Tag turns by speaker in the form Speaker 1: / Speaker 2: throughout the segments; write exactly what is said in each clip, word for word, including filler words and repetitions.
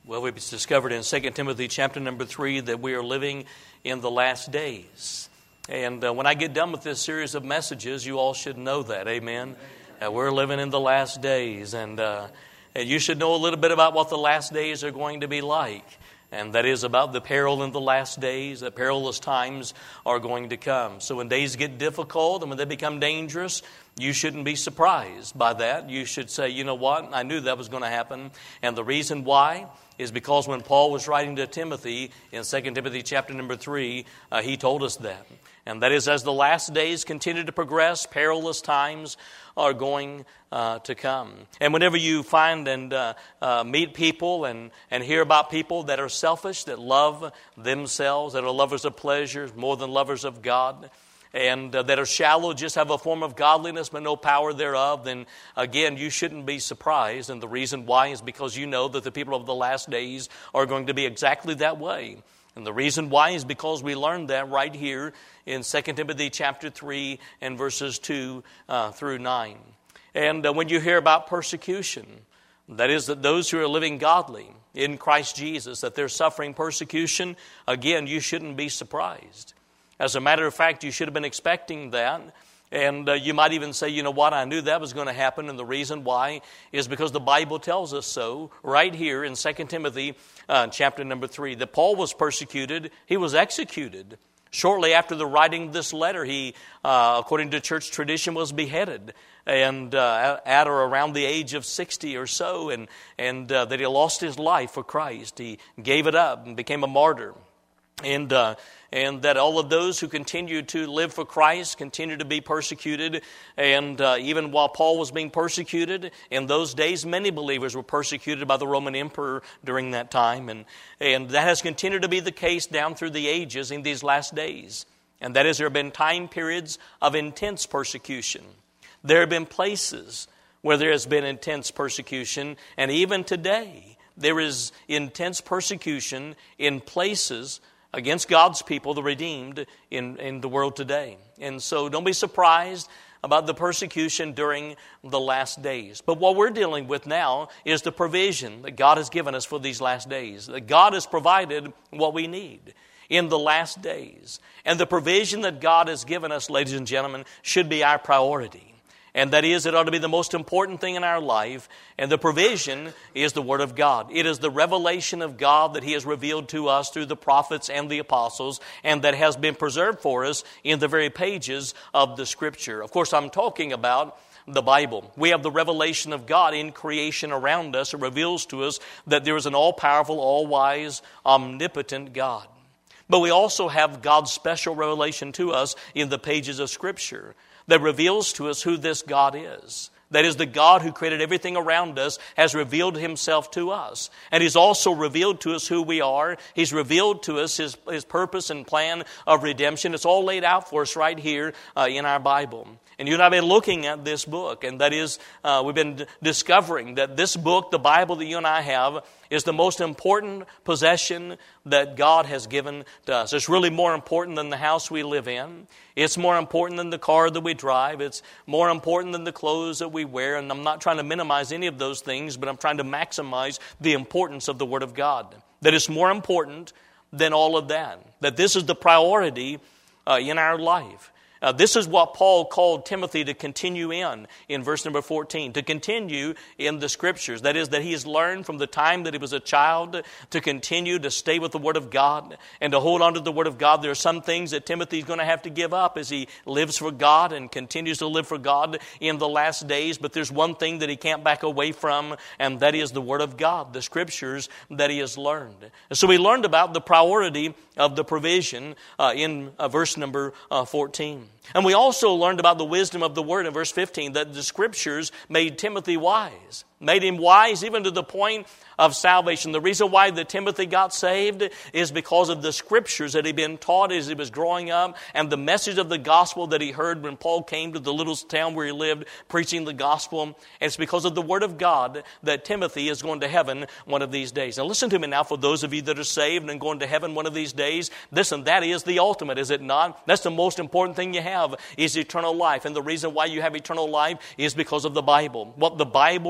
Speaker 1: Well, we've discovered in Second Timothy chapter number three that we are living in the last days. And uh, when I get done with this series of messages, you all should know that, amen? Uh, we're living in the last days, and, uh, and you should know a little bit about what the last days are going to be like. And that is about the peril in the last days, that perilous times are going to come. So when days get difficult and when they become dangerous, you shouldn't be surprised by that. You should say, you know what, I knew that was going to happen. And the reason why is because when Paul was writing to Timothy in Second Timothy chapter number three, uh, he told us that. And that is, as the last days continue to progress, perilous times are going uh, to come. And whenever you find and uh, uh, meet people and, and hear about people that are selfish, that love themselves, that are lovers of pleasures more than lovers of God, and uh, that are shallow, just have a form of godliness but no power thereof, then again, you shouldn't be surprised. And the reason why is because you know that the people of the last days are going to be exactly that way. And the reason why is because we learned that right here in Second Timothy chapter three and verses two uh, through nine. And uh, when you hear about persecution, that is that those who are living godly in Christ Jesus, that they're suffering persecution, again, you shouldn't be surprised. As a matter of fact, you should have been expecting that. And uh, you might even say, you know what, I knew that was going to happen. And the reason why is because the Bible tells us so right here in Second Timothy uh, chapter number three, that Paul was persecuted, he was executed. Shortly after the writing of this letter, he, uh, according to church tradition, was beheaded. And uh, at or around the age of sixty or so, and, and uh, that he lost his life for Christ. He gave it up and became a martyr. And uh, and that all of those who continue to live for Christ continue to be persecuted. And uh, even while Paul was being persecuted, in those days, many believers were persecuted by the Roman emperor during that time. And, and that has continued to be the case down through the ages in these last days. And that is, there have been time periods of intense persecution. There have been places where there has been intense persecution. And even today, there is intense persecution in places against God's people, the redeemed, in, in the world today. And so don't be surprised about the persecution during the last days. But what we're dealing with now is the provision that God has given us for these last days. That God has provided what we need in the last days. And the provision that God has given us, ladies and gentlemen, should be our priority. And that is, it ought to be the most important thing in our life. And the provision is the Word of God. It is the revelation of God that He has revealed to us through the prophets and the apostles, and that has been preserved for us in the very pages of the Scripture. Of course, I'm talking about the Bible. We have the revelation of God in creation around us. It reveals to us that there is an all-powerful, all-wise, omnipotent God. But we also have God's special revelation to us in the pages of Scripture that reveals to us who this God is. That is, the God who created everything around us has revealed Himself to us. And He's also revealed to us who we are. He's revealed to us His, His purpose and plan of redemption. It's all laid out for us right here uh, in our Bible. And you and I have been looking at this book, and that is, uh, we've been d- discovering that this book, the Bible that you and I have, is the most important possession that God has given to us. It's really more important than the house we live in. It's more important than the car that we drive. It's more important than the clothes that we wear. And I'm not trying to minimize any of those things, but I'm trying to maximize the importance of the Word of God. That it's more important than all of that. That this is the priority uh, in our life. Uh, this is what Paul called Timothy to continue in, in verse number fourteen, to continue in the Scriptures. That is, that he has learned from the time that he was a child to continue to stay with the Word of God and to hold on to the Word of God. There are some things that Timothy is going to have to give up as he lives for God and continues to live for God in the last days. But there's one thing that he can't back away from, and that is the Word of God, the Scriptures that he has learned. And so we learned about the priority of the provision uh, in uh, verse number uh, fourteen. And we also learned about the wisdom of the Word in verse fifteen, that the Scriptures made Timothy wise. Made him wise even to the point of salvation. The reason why that Timothy got saved is because of the Scriptures that he'd been taught as he was growing up, and the message of the gospel that he heard when Paul came to the little town where he lived preaching the gospel. And it's because of the Word of God that Timothy is going to heaven one of these days. Now listen to me now, for those of you that are saved and going to heaven one of these days. Listen, that is the ultimate, is it not? That's the most important thing you have, is eternal life. And the reason why you have eternal life is because of the Bible. What the Bible revealed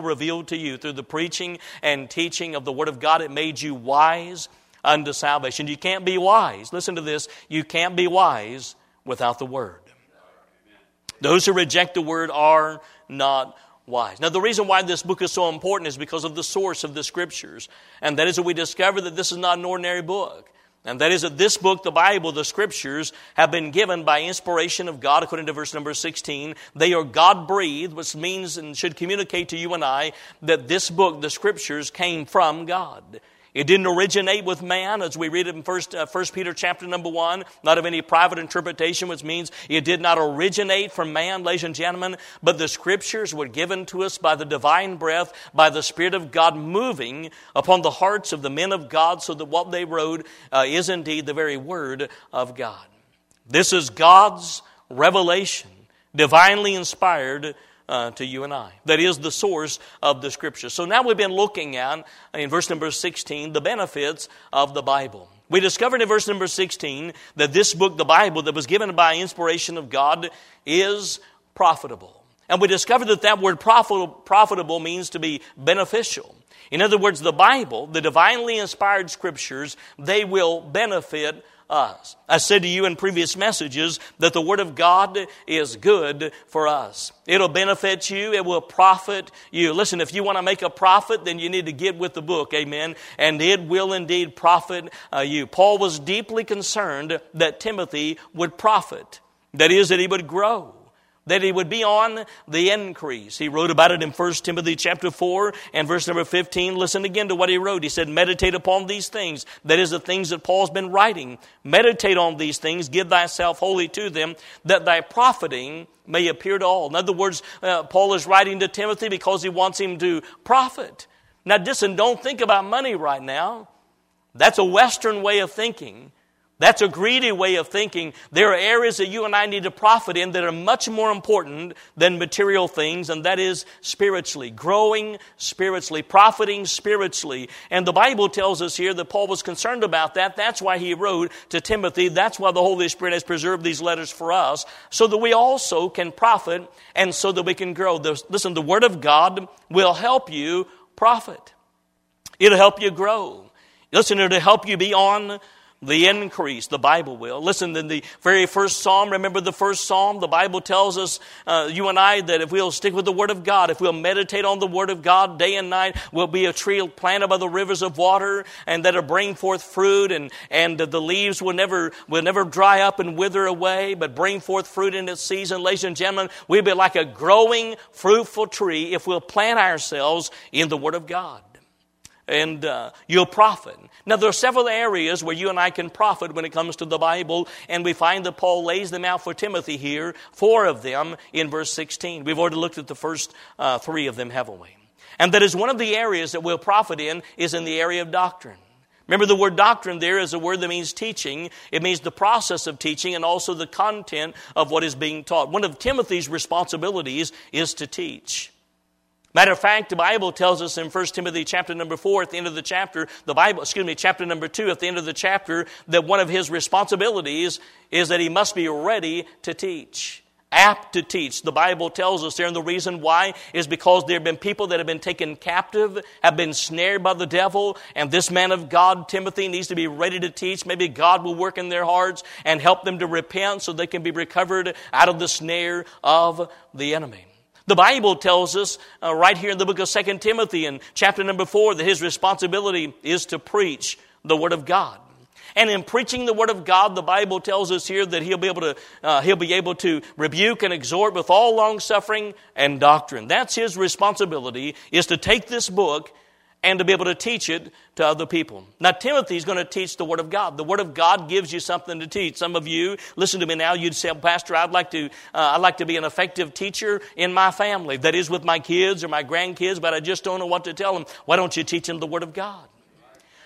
Speaker 1: revealed to you through the preaching and teaching of the Word of God. It made you wise unto salvation. You can't be wise. Listen to this. You can't be wise without the Word. Those who reject the Word are not wise. Now, the reason why this book is so important is because of the source of the Scriptures. And that is that we discover that this is not an ordinary book. And that is that this book, the Bible, the Scriptures, have been given by inspiration of God, according to verse number sixteen. They are God-breathed, which means and should communicate to you and I that this book, the Scriptures, came from God. It didn't originate with man, as we read it in First, uh, First Peter chapter number one, not of any private interpretation, which means it did not originate from man, ladies and gentlemen, but the Scriptures were given to us by the divine breath, by the Spirit of God moving upon the hearts of the men of God, so that what they wrote uh, is indeed the very Word of God. This is God's revelation, divinely inspired Uh, to you and I. That is the source of the Scripture. So now we've been looking at, in verse number sixteen, the benefits of the Bible. We discovered in verse number sixteen that this book, the Bible, that was given by inspiration of God, is profitable. And we discovered that that word profit, profitable means to be beneficial. In other words, the Bible, the divinely inspired Scriptures, they will benefit us. I said to you in previous messages that the Word of God is good for us. It'll benefit you. It will profit you. Listen, if you want to make a profit, then you need to get with the book. Amen. And it will indeed profit uh, you. Paul was deeply concerned that Timothy would profit. That is, that he would grow. That he would be on the increase. He wrote about it in First Timothy chapter four and verse number fifteen. Listen again to what he wrote. He said, meditate upon these things. That is the things that Paul's been writing. Meditate on these things. Give thyself wholly to them, that thy profiting may appear to all. In other words, uh, Paul is writing to Timothy because he wants him to profit. Now listen, don't think about money right now. That's a Western way of thinking. That's a greedy way of thinking. There are areas that you and I need to profit in that are much more important than material things, and that is spiritually, growing spiritually, profiting spiritually. And the Bible tells us here that Paul was concerned about that. That's why he wrote to Timothy. That's why the Holy Spirit has preserved these letters for us, so that we also can profit and so that we can grow. Listen, the Word of God will help you profit. It'll help you grow. Listen, it'll help you be on the increase. The Bible will. Listen, in the very first Psalm, remember the first Psalm? The Bible tells us, uh, you and I, that if we'll stick with the Word of God, if we'll meditate on the Word of God day and night, we'll be a tree planted by the rivers of water, and that'll bring forth fruit, and, and the leaves will never, will never dry up and wither away, but bring forth fruit in its season. Ladies and gentlemen, we'll be like a growing, fruitful tree if we'll plant ourselves in the Word of God. And uh, you'll profit. Now, there are several areas where you and I can profit when it comes to the Bible, and we find that Paul lays them out for Timothy here, four of them in verse sixteen. We've already looked at the first uh, three of them, haven't we? And that is one of the areas that we'll profit in is in the area of doctrine. Remember, the word doctrine there is a word that means teaching. It means the process of teaching and also the content of what is being taught. One of Timothy's responsibilities is to teach. Matter of fact, the Bible tells us in First Timothy chapter number four, at the end of the chapter, the Bible, excuse me, chapter number two, at the end of the chapter, that one of his responsibilities is that he must be ready to teach. Apt to teach. The Bible tells us there, and the reason why is because there have been people that have been taken captive, have been snared by the devil, and this man of God, Timothy, needs to be ready to teach. Maybe God will work in their hearts and help them to repent so they can be recovered out of the snare of the enemy. The Bible tells us uh, right here in the book of Second Timothy in chapter number four that his responsibility is to preach the Word of God. And in preaching the Word of God, the Bible tells us here that he'll be able to uh, he'll be able to rebuke and exhort with all long suffering and doctrine. That's his responsibility, is to take this book and to be able to teach it to other people. Now, Timothy's going to teach the Word of God. The Word of God gives you something to teach. Some of you, listen to me now, you'd say, Pastor, I'd like to uh, I'd like to be an effective teacher in my family. That is with my kids or my grandkids, but I just don't know what to tell them. Why don't you teach them the Word of God?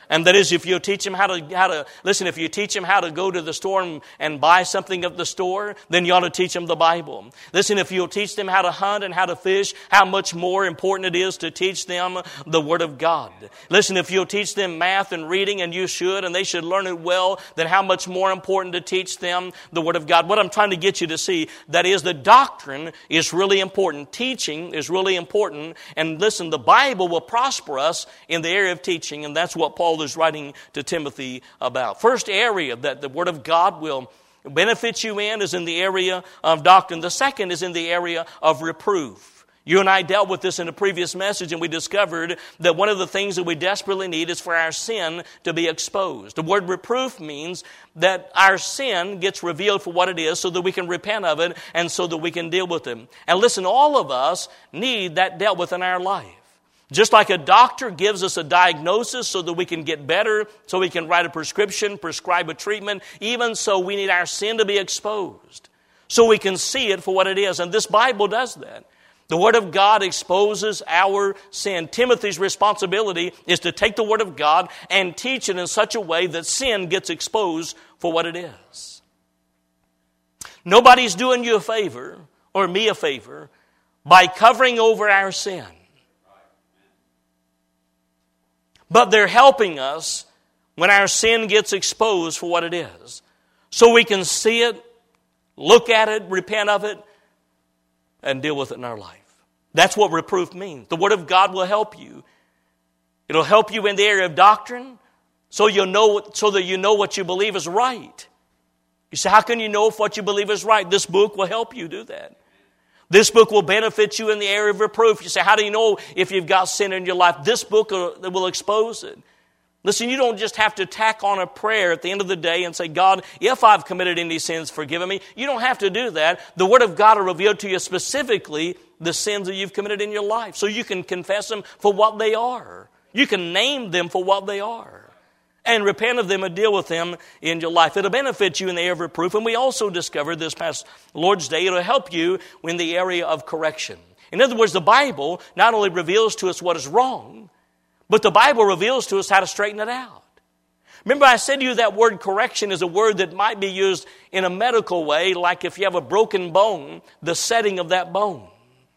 Speaker 1: And that is, if you teach him how to, how to, listen, if you teach him how to go to the store and, and buy something at the store, then you ought to teach him the Bible. Listen, if you'll teach them how to hunt and how to fish, how much more important it is to teach them the Word of God. Listen, if you'll teach them math and reading, and you should, and they should learn it well, then how much more important to teach them the Word of God. What I'm trying to get you to see, that is, the doctrine is really important. Teaching is really important. And listen, the Bible will prosper us in the area of teaching, and that's what Paul is writing to Timothy about. First area that the Word of God will benefit you in is in the area of doctrine. The second is in the area of reproof. You and I dealt with this in a previous message, and we discovered that one of the things that we desperately need is for our sin to be exposed. The word reproof means that our sin gets revealed for what it is so that we can repent of it and so that we can deal with it. And listen, all of us need that dealt with in our life. Just like a doctor gives us a diagnosis so that we can get better, so we can write a prescription, prescribe a treatment, even so we need our sin to be exposed so we can see it for what it is. And this Bible does that. The Word of God exposes our sin. Timothy's responsibility is to take the Word of God and teach it in such a way that sin gets exposed for what it is. Nobody's doing you a favor, or me a favor, by covering over our sin. But they're helping us when our sin gets exposed for what it is. So we can see it, look at it, repent of it, and deal with it in our life. That's what reproof means. The Word of God will help you. It'll help you in the area of doctrine, so you'll know, so that you know what you believe is right. You say, how can you know if what you believe is right? This book will help you do that. This book will benefit you in the area of reproof. You say, how do you know if you've got sin in your life? This book will, will expose it. Listen, you don't just have to tack on a prayer at the end of the day and say, God, if I've committed any sins, forgive me. You don't have to do that. The Word of God will reveal to you specifically the sins that you've committed in your life, so you can confess them for what they are. You can name them for what they are and repent of them and deal with them in your life. It'll benefit you in the area of reproof. And we also discovered this past Lord's Day, it'll help you in the area of correction. In other words, the Bible not only reveals to us what is wrong, but the Bible reveals to us how to straighten it out. Remember, I said to you that word correction is a word that might be used in a medical way, like if you have a broken bone, the setting of that bone.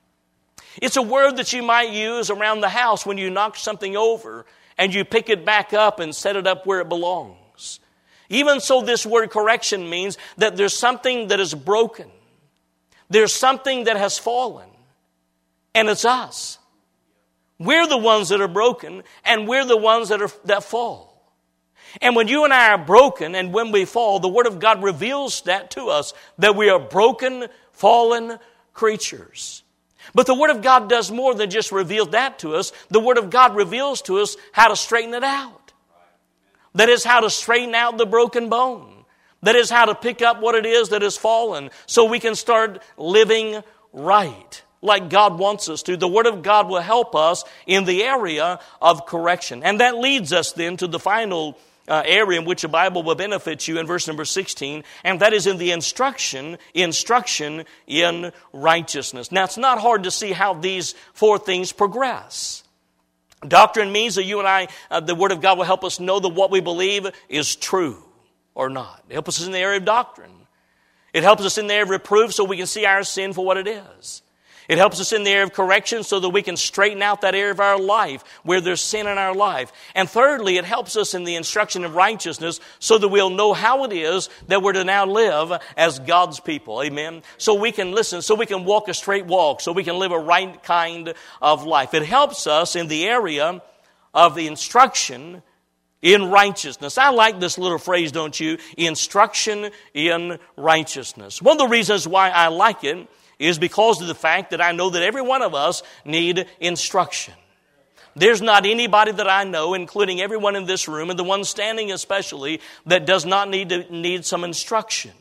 Speaker 1: It's a word that you might use around the house when you knock something over and you pick it back up and set it up where it belongs. Even so, this word correction means that there's something that is broken. There's something that has fallen, and it's us. We're the ones that are broken, and we're the ones that are that fall. And when you and I are broken, and when we fall, the Word of God reveals that to us, that we are broken, fallen creatures. But the Word of God does more than just reveal that to us. The Word of God reveals to us how to straighten it out. That is how to straighten out the broken bone. That is how to pick up what it is that has fallen, so we can start living right like God wants us to. The Word of God will help us in the area of correction. And that leads us then to the final uh, area in which the Bible will benefit you in verse number sixteen, and that is in the instruction, instruction in righteousness. Now, it's not hard to see how these four things progress. Doctrine means that you and I, uh, the Word of God will help us know that what we believe is true or not. It helps us in the area of doctrine. It helps us in the area of reproof so we can see our sin for what it is. It helps us in the area of correction so that we can straighten out that area of our life where there's sin in our life. And thirdly, it helps us in the instruction of righteousness so that we'll know how it is that we're to now live as God's people. Amen? So we can listen, so we can walk a straight walk, so we can live a right kind of life. It helps us in the area of the instruction in righteousness. I like this little phrase, don't you? Instruction in righteousness. One of the reasons why I like it is because of the fact that I know that every one of us need instruction. There's not anybody that I know, including everyone in this room, and the one standing especially, that does not need to need some instruction.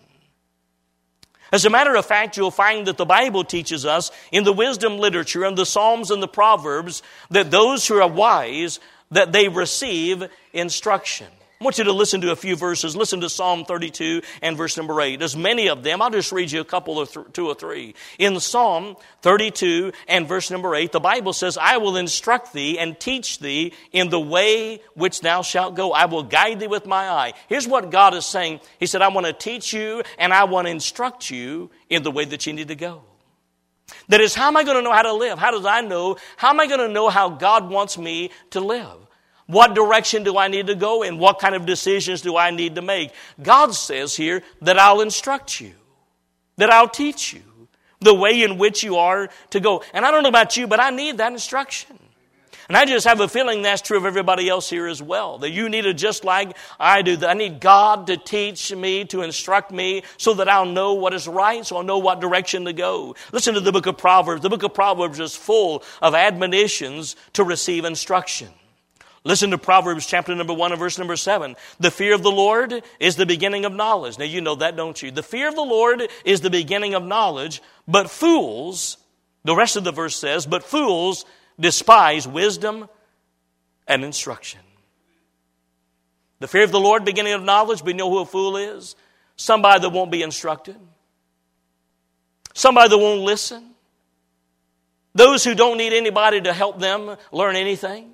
Speaker 1: As a matter of fact, you'll find that the Bible teaches us in the wisdom literature and the Psalms and the Proverbs that those who are wise, that they receive instruction. I want you to listen to a few verses. Listen to Psalm thirty-two and verse number eight. There's many of them. I'll just read you a couple or th- two or three. In Psalm thirty-two and verse number eight, the Bible says, I will instruct thee and teach thee in the way which thou shalt go. I will guide thee with my eye. Here's what God is saying. He said, I want to teach you and I want to instruct you in the way that you need to go. That is, how am I going to know how to live? How does I know? How am I going to know how God wants me to live? What direction do I need to go in? What kind of decisions do I need to make? God says here that I'll instruct you, that I'll teach you the way in which you are to go. And I don't know about you, but I need that instruction. And I just have a feeling that's true of everybody else here as well, that you need it just like I do. That I need God to teach me, to instruct me, so that I'll know what is right, so I'll know what direction to go. Listen to the book of Proverbs. The book of Proverbs is full of admonitions to receive instruction. Listen to Proverbs chapter number one and verse number seven. The fear of the Lord is the beginning of knowledge. Now you know that, don't you? The fear of the Lord is the beginning of knowledge, but fools, the rest of the verse says, but fools despise wisdom and instruction. The fear of the Lord, beginning of knowledge, we know who a fool is. Somebody that won't be instructed. Somebody that won't listen. Those who don't need anybody to help them learn anything.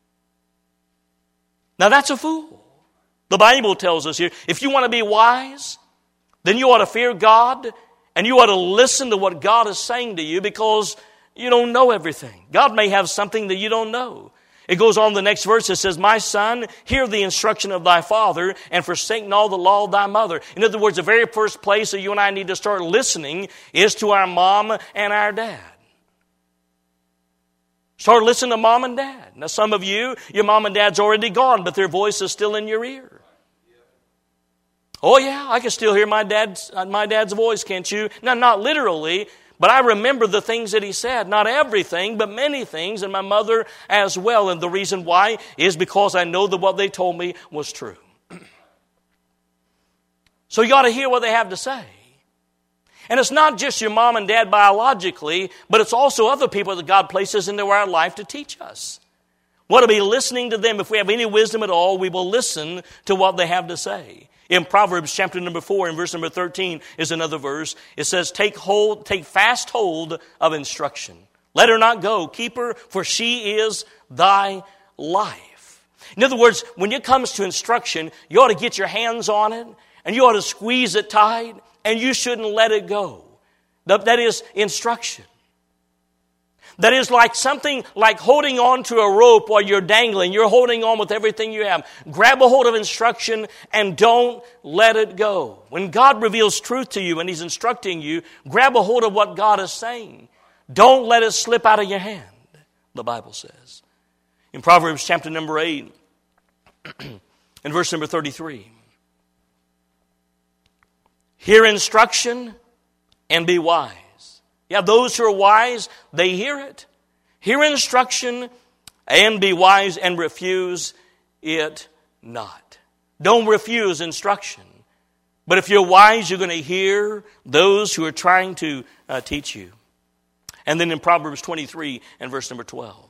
Speaker 1: Now that's a fool. The Bible tells us here, if you want to be wise, then you ought to fear God and you ought to listen to what God is saying to you, because you don't know everything. God may have something that you don't know. It goes on the next verse. It says, my son, hear the instruction of thy father and forsake not the law of thy mother. In other words, the very first place that you and I need to start listening is to our mom and our dad. Start listening to mom and dad. Now some of you, your mom and dad's already gone, but their voice is still in your ear. Oh yeah, I can still hear my dad's, my dad's voice, can't you? Now not literally, but I remember the things that he said. Not everything, but many things, and my mother as well. And the reason why is because I know that what they told me was true. So you ought to hear what they have to say. And it's not just your mom and dad biologically, but it's also other people that God places into our life to teach us. We ought to be listening to them. If we have any wisdom at all, we will listen to what they have to say. In Proverbs chapter number four and verse number thirteen is another verse. It says, take hold, take fast hold of instruction. Let her not go. Keep her, for she is thy life. In other words, when it comes to instruction, you ought to get your hands on it and you ought to squeeze it tight. And you shouldn't let it go. That is instruction. That is like something like holding on to a rope while you're dangling. You're holding on with everything you have. Grab a hold of instruction and don't let it go. When God reveals truth to you and He's instructing you, grab a hold of what God is saying. Don't let it slip out of your hand, the Bible says. In Proverbs chapter number eight and verse number thirty-three. Hear instruction and be wise. Yeah, those who are wise, they hear it. Hear instruction and be wise and refuse it not. Don't refuse instruction. But if you're wise, you're going to hear those who are trying to uh, teach you. And then in Proverbs twenty-three and verse number twelve.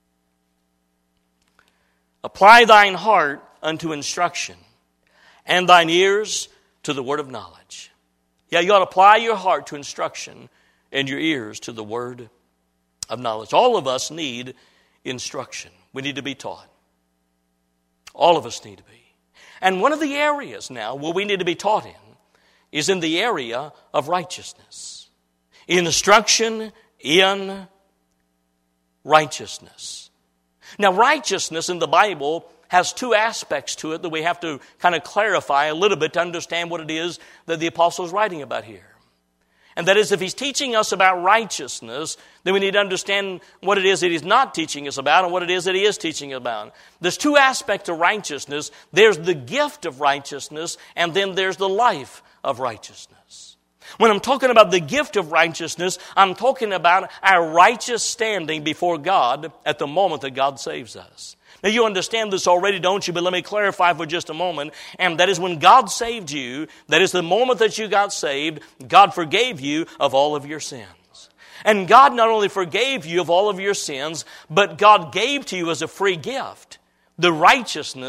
Speaker 1: Apply thine heart unto instruction and thine ears to the word of knowledge. Yeah, you ought to apply your heart to instruction and your ears to the word of knowledge. All of us need instruction. We need to be taught. All of us need to be. And one of the areas now where we need to be taught in is in the area of righteousness. Instruction in righteousness. Now, righteousness in the Bible has two aspects to it that we have to kind of clarify a little bit to understand what it is that the apostle is writing about here. And that is, if he's teaching us about righteousness, then we need to understand what it is that he's not teaching us about and what it is that he is teaching about. There's two aspects of righteousness. There's the gift of righteousness, and then there's the life of righteousness. When I'm talking about the gift of righteousness, I'm talking about our righteous standing before God at the moment that God saves us. Now, you understand this already, don't you? But let me clarify for just a moment. And that is when God saved you, that is the moment that you got saved, God forgave you of all of your sins. And God not only forgave you of all of your sins, but God gave to you as a free gift the righteousness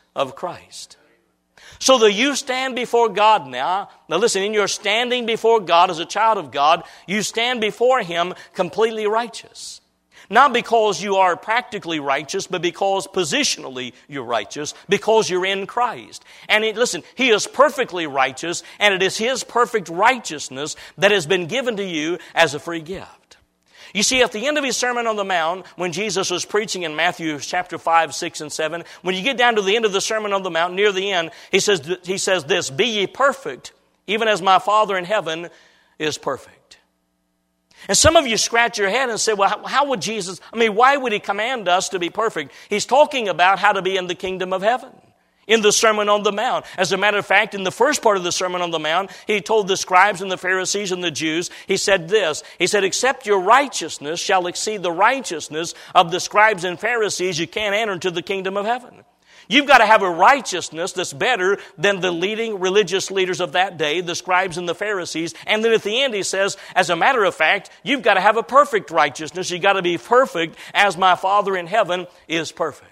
Speaker 1: of Christ. So that you stand before God now. Now listen, in your standing before God as a child of God, you stand before Him completely righteous. Not because you are practically righteous, but because positionally you're righteous, because you're in Christ. And it, listen, He is perfectly righteous, and it is His perfect righteousness that has been given to you as a free gift. You see, at the end of His Sermon on the Mount, when Jesus was preaching in Matthew chapter five, six, and seven, when you get down to the end of the Sermon on the Mount, near the end, He says, he says this, "Be ye perfect, even as my Father in heaven is perfect." And some of you scratch your head and say, well, how would Jesus, I mean, why would He command us to be perfect? He's talking about how to be in the kingdom of heaven. In the Sermon on the Mount. As a matter of fact, in the first part of the Sermon on the Mount, He told the scribes and the Pharisees and the Jews, He said this, He said, "Except your righteousness shall exceed the righteousness of the scribes and Pharisees, you can't enter into the kingdom of heaven." You've got to have a righteousness that's better than the leading religious leaders of that day, the scribes and the Pharisees. And then at the end He says, as a matter of fact, you've got to have a perfect righteousness. You've got to be perfect as my Father in heaven is perfect.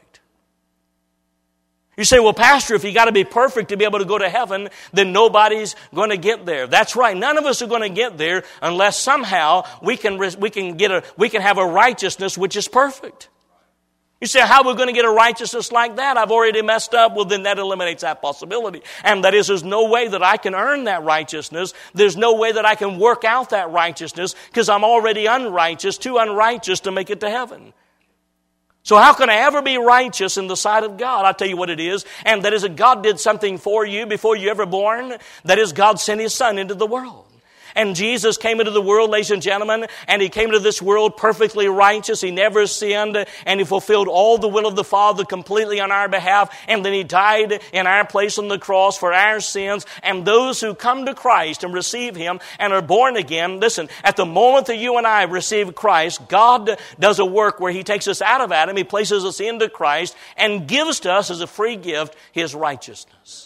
Speaker 1: You say, well, Pastor, if you got to be perfect to be able to go to heaven, then nobody's going to get there. That's right. None of us are going to get there unless somehow we can we can get a we can have a righteousness which is perfect. You say, how are we going to get a righteousness like that? I've already messed up. Well, then that eliminates that possibility. And that is, there's no way that I can earn that righteousness. There's no way that I can work out that righteousness because I'm already unrighteous, too unrighteous to make it to heaven. So how can I ever be righteous in the sight of God? I'll tell you what it is. And that is that God did something for you before you ever born. That is, God sent His Son into the world. And Jesus came into the world, ladies and gentlemen, and He came into this world perfectly righteous. He never sinned, and He fulfilled all the will of the Father completely on our behalf. And then He died in our place on the cross for our sins. And those who come to Christ and receive Him and are born again, listen, at the moment that you and I receive Christ, God does a work where He takes us out of Adam, He places us into Christ, and gives to us as a free gift His righteousness.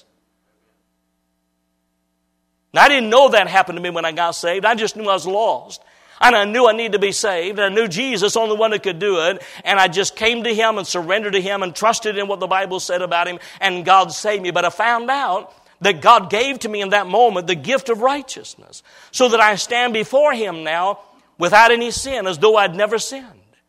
Speaker 1: Now, I didn't know that happened to me when I got saved. I just knew I was lost. And I knew I needed to be saved. And I knew Jesus, only one that could do it. And I just came to Him and surrendered to Him and trusted in what the Bible said about Him. And God saved me. But I found out that God gave to me in that moment the gift of righteousness. So that I stand before Him now without any sin, as though I'd never sinned.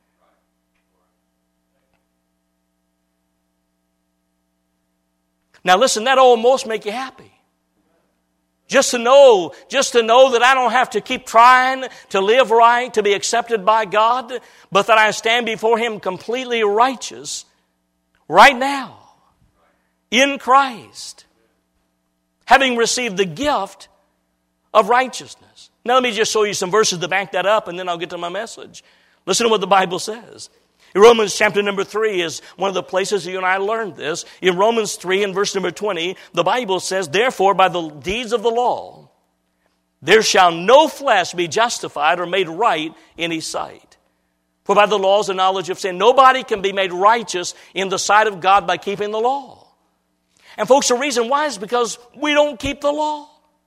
Speaker 1: Now listen, that almost make you happy. Just to know, just to know that I don't have to keep trying to live right, to be accepted by God, but that I stand before Him completely righteous right now in Christ, having received the gift of righteousness. Now let me just show you some verses to back that up, and then I'll get to my message. Listen to what the Bible says. In Romans chapter number three is one of the places you and I learned this. In Romans three and verse number twenty, the Bible says, "Therefore by the deeds of the law, there shall no flesh be justified or made right in His sight. For by the law is the knowledge of sin." Nobody can be made righteous in the sight of God by keeping the law. And folks, the reason why is because we don't keep the law.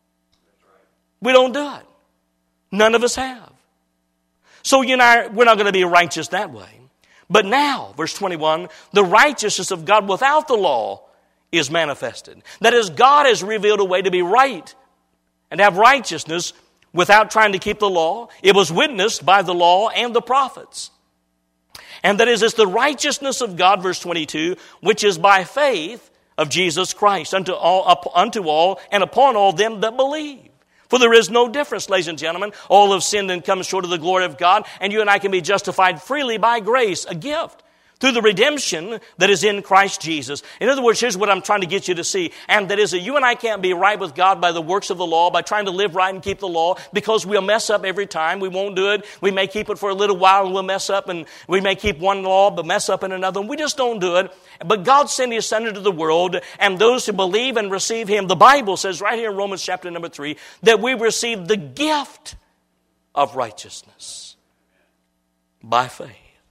Speaker 1: We don't do it. None of us have. So you and I, we're not going to be righteous that way. But now, verse twenty-one, the righteousness of God without the law is manifested. That is, God has revealed a way to be right and have righteousness without trying to keep the law. It was witnessed by the law and the prophets. And that is, it's the righteousness of God, verse twenty-two, which is by faith of Jesus Christ unto all, up, unto all and upon all them that believe. For there is no difference, ladies and gentlemen. All have sinned and come short of the glory of God, and you and I can be justified freely by grace, a gift, through the redemption that is in Christ Jesus. In other words, here's what I'm trying to get you to see, and that is that you and I can't be right with God by the works of the law, by trying to live right and keep the law, because we'll mess up every time. We won't do it. We may keep it for a little while and we'll mess up, and we may keep one law but mess up in another, and we just don't do it. But God sent His Son into the world, and those who believe and receive Him, the Bible says right here in Romans chapter number three, that we receive the gift of righteousness by faith.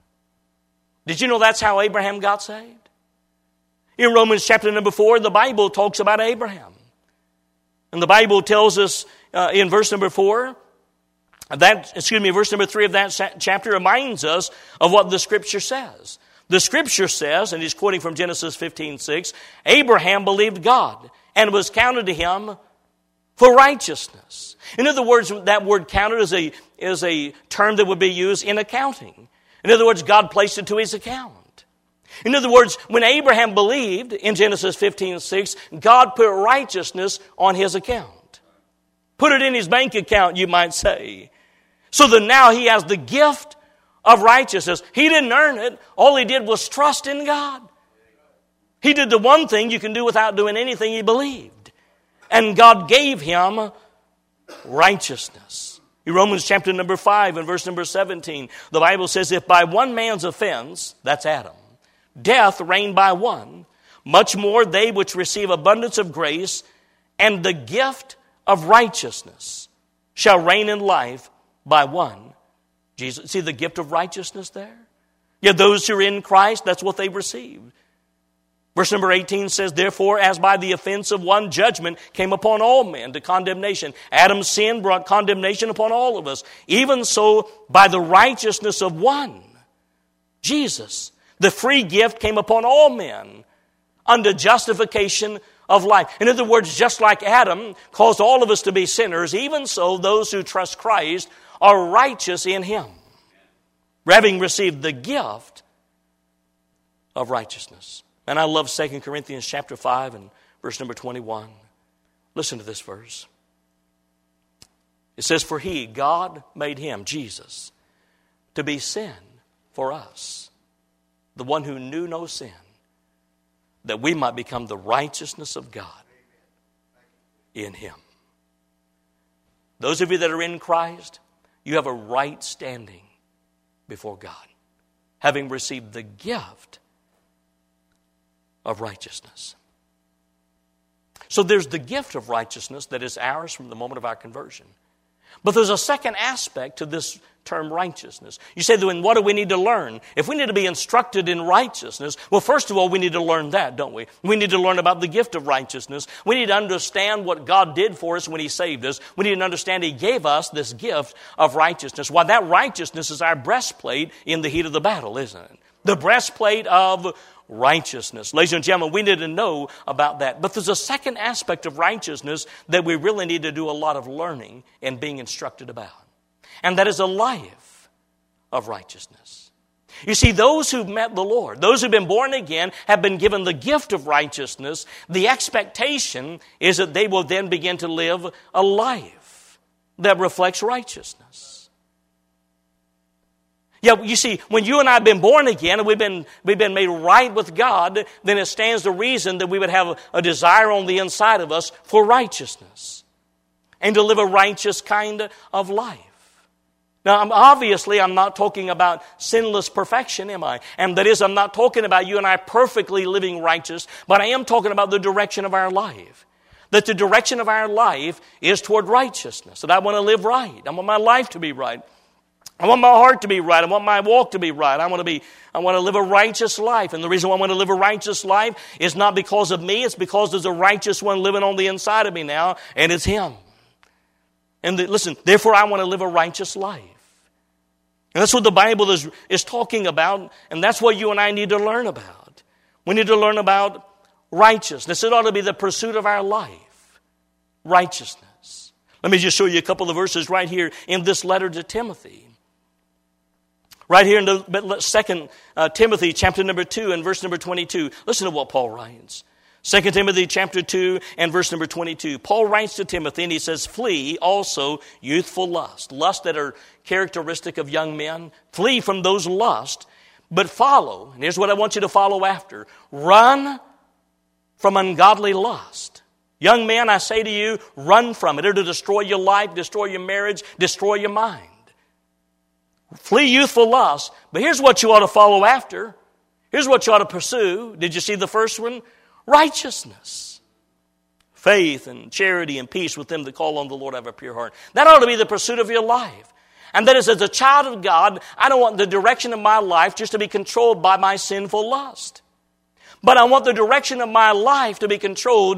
Speaker 1: Did you know that's how Abraham got saved? In Romans chapter number four, the Bible talks about Abraham. And the Bible tells us uh, in verse number four, that, excuse me, verse number three of that chapter reminds us of what the Scripture says. The Scripture says, and he's quoting from Genesis fifteen six, Abraham believed God, and it was counted to him for righteousness. In other words, that word counted is a, is a term that would be used in accounting. In other words, God placed it to his account. In other words, when Abraham believed in Genesis fifteen six, God put righteousness on his account. Put it in his bank account, you might say. So that now he has the gift of righteousness. He didn't earn it. All he did was trust in God. He did the one thing you can do without doing anything. He believed. And God gave him righteousness. In Romans chapter number five and verse number seventeen, the Bible says, if by one man's offense, that's Adam, death reigned by one, much more they which receive abundance of grace and the gift of righteousness shall reign in life by one, Jesus. See the gift of righteousness there? Yet those who are in Christ, that's what they received. Verse number eighteen says, therefore, as by the offense of one, judgment came upon all men to condemnation. Adam's sin brought condemnation upon all of us. Even so, by the righteousness of one, Jesus, the free gift came upon all men unto justification of life. In other words, just like Adam caused all of us to be sinners, even so, those who trust Christ are righteous in him, having received the gift of righteousness. And I love Second Corinthians chapter five and verse number twenty-one. Listen to this verse. It says, for he, God, made him, Jesus, to be sin for us, the one who knew no sin, that we might become the righteousness of God in him. Those of you that are in Christ, you have a right standing before God, having received the gift of righteousness. So there's the gift of righteousness that is ours from the moment of our conversion. But there's a second aspect to this term righteousness. You say, then what do we need to learn? If we need to be instructed in righteousness, well, first of all, we need to learn that, don't we? We need to learn about the gift of righteousness. We need to understand what God did for us when he saved us. We need to understand he gave us this gift of righteousness. Why, that righteousness is our breastplate in the heat of the battle, isn't it? The breastplate of righteousness. Ladies and gentlemen, we need to know about that. But there's a second aspect of righteousness that we really need to do a lot of learning and being instructed about. And that is a life of righteousness. You see, those who've met the Lord, those who've been born again, have been given the gift of righteousness. The expectation is that they will then begin to live a life that reflects righteousness. Yeah, you see, when you and I have been born again and we've been, we've been made right with God, then it stands to reason that we would have a, a desire on the inside of us for righteousness and to live a righteous kind of life. Now, I'm, obviously, I'm not talking about sinless perfection, am I? And that is, I'm not talking about you and I perfectly living righteous, but I am talking about the direction of our life. That the direction of our life is toward righteousness. That I want to live right. I want my life to be right. I want my heart to be right. I want my walk to be right. I want to be, I want to live a righteous life. And the reason why I want to live a righteous life is not because of me. It's because there's a righteous one living on the inside of me now, and it's him. And the, listen, therefore I want to live a righteous life. And that's what the Bible is, is talking about, and that's what you and I need to learn about. We need to learn about righteousness. It ought to be the pursuit of our life. Righteousness. Let me just show you a couple of verses right here in this letter to Timothy. Right here in the Second uh, Timothy chapter number two and verse number twenty-two. Listen to what Paul writes. Second Timothy chapter two and verse number twenty-two. Paul writes to Timothy and he says, flee also youthful lust. Lust that are characteristic of young men. Flee from those lusts, but follow. And here's what I want you to follow after. Run from ungodly lust. Young men, I say to you, run from it. It'll destroy your life, destroy your marriage, destroy your mind. Flee youthful lust, but here's what you ought to follow after. Here's what you ought to pursue. Did you see the first one? Righteousness. Faith and charity and peace with them that call on the Lord out of a pure heart. That ought to be the pursuit of your life. And that is, as a child of God, I don't want the direction of my life just to be controlled by my sinful lust. But I want the direction of my life to be controlled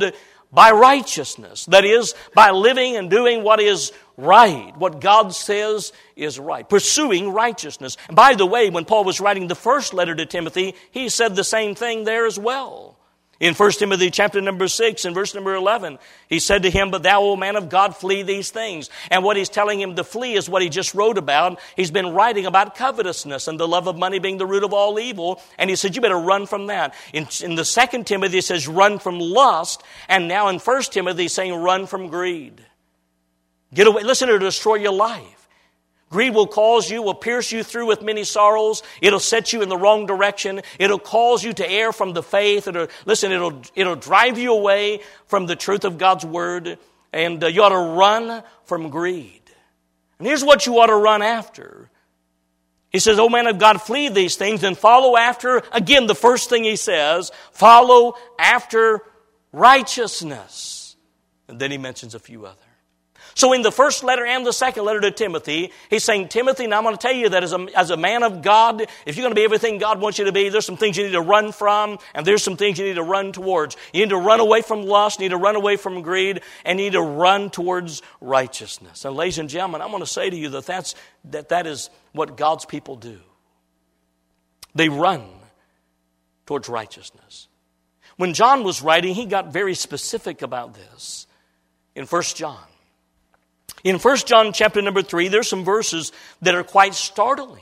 Speaker 1: by righteousness. That is, by living and doing what is right, what God says is right, pursuing righteousness. And by the way, when Paul was writing the first letter to Timothy, he said the same thing there as well. In First Timothy chapter number six and verse number eleven, he said to him, "But thou, O man of God, flee these things." And what he's telling him to flee is what he just wrote about. He's been writing about covetousness and the love of money being the root of all evil. And he said, you better run from that. In, in the Second Timothy, it says, run from lust. And now in First Timothy, he's saying, run from greed. Get away. Listen, it'll destroy your life. Greed will cause you, will pierce you through with many sorrows. It'll set you in the wrong direction. It'll cause you to err from the faith. It'll, listen, it'll, it'll drive you away from the truth of God's word. And uh, you ought to run from greed. And here's what you ought to run after. He says, "O man of God, flee these things and follow after," again, the first thing he says, follow after righteousness. And then he mentions a few others. So in the first letter and the second letter to Timothy, he's saying, Timothy, now I'm going to tell you that as a, as a man of God, if you're going to be everything God wants you to be, there's some things you need to run from, and there's some things you need to run towards. You need to run away from lust, you need to run away from greed, and you need to run towards righteousness. And ladies and gentlemen, I'm going to say to you that that's, that, that is what God's people do. They run towards righteousness. When John was writing, he got very specific about this in First John. In First John chapter number three, there's some verses that are quite startling